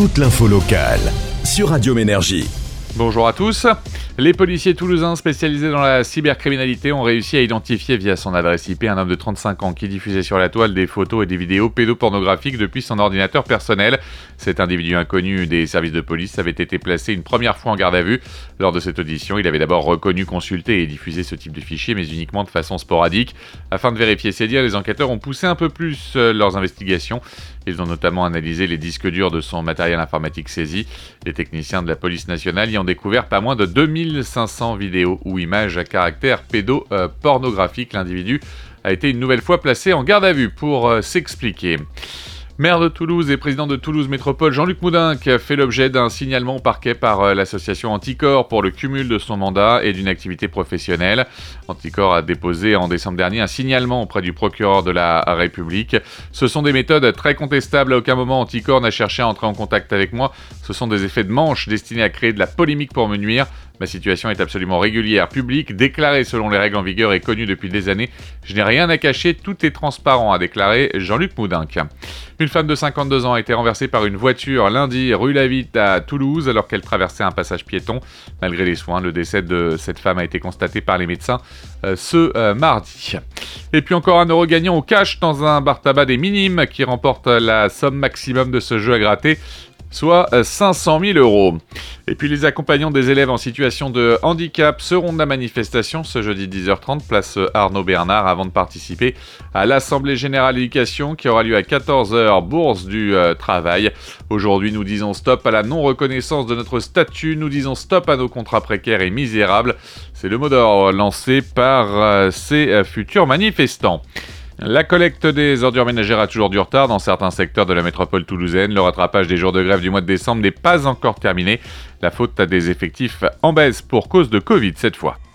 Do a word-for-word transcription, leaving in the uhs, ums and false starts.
toute l'info locale sur Radio Ménergie. Bonjour à tous. Les policiers toulousains spécialisés dans la cybercriminalité ont réussi à identifier via son adresse I P un homme de trente-cinq ans qui diffusait sur la toile des photos et des vidéos pédopornographiques depuis son ordinateur personnel. Cet individu inconnu des services de police avait été placé une première fois en garde à vue. Lors de cette audition, il avait d'abord reconnu, consulté et diffusé ce type de fichiers, mais uniquement de façon sporadique. Afin de vérifier ses dires, les enquêteurs ont poussé un peu plus leurs investigations. Ils ont notamment analysé les disques durs de son matériel informatique saisi. Les techniciens de la police nationale y ont découvert pas moins de deux mille cinq cents vidéos ou images à caractère pédopornographique. L'individu a été une nouvelle fois placé en garde à vue pour euh, s'expliquer. Maire de Toulouse et président de Toulouse Métropole, Jean-Luc Moudenc fait l'objet d'un signalement au parquet par l'association Anticor pour le cumul de son mandat et d'une activité professionnelle. Anticor a déposé en décembre dernier un signalement auprès du procureur de la République. Ce sont des méthodes très contestables. À aucun moment Anticor n'a cherché à entrer en contact avec moi. Ce sont des effets de manche destinés à créer de la polémique pour me nuire. Ma situation est absolument régulière, publique, déclarée selon les règles en vigueur et connue depuis des années. Je n'ai rien à cacher, tout est transparent, a déclaré Jean-Luc Moudenc. Une femme de cinquante-deux ans a été renversée par une voiture lundi rue Lavitte à Toulouse alors qu'elle traversait un passage piéton. Malgré les soins, le décès de cette femme a été constaté par les médecins euh, ce euh, mardi. Et puis encore un euro gagnant au cash dans un bar tabac des Minimes qui remporte la somme maximum de ce jeu à gratter, soit cinq cent mille euros. Et puis les accompagnants des élèves en situation de handicap seront de la manifestation ce jeudi dix heures trente, place Arnaud Bernard, avant de participer à l'Assemblée Générale Éducation qui aura lieu à quatorze heures, bourse du euh, travail. Aujourd'hui, nous disons stop à la non-reconnaissance de notre statut, nous disons stop à nos contrats précaires et misérables. C'est le mot d'ordre lancé par euh, ces euh, futurs manifestants. La collecte des ordures ménagères a toujours du retard dans certains secteurs de la métropole toulousaine. Le rattrapage des jours de grève du mois de décembre n'est pas encore terminé. La faute à des effectifs en baisse pour cause de Covid cette fois.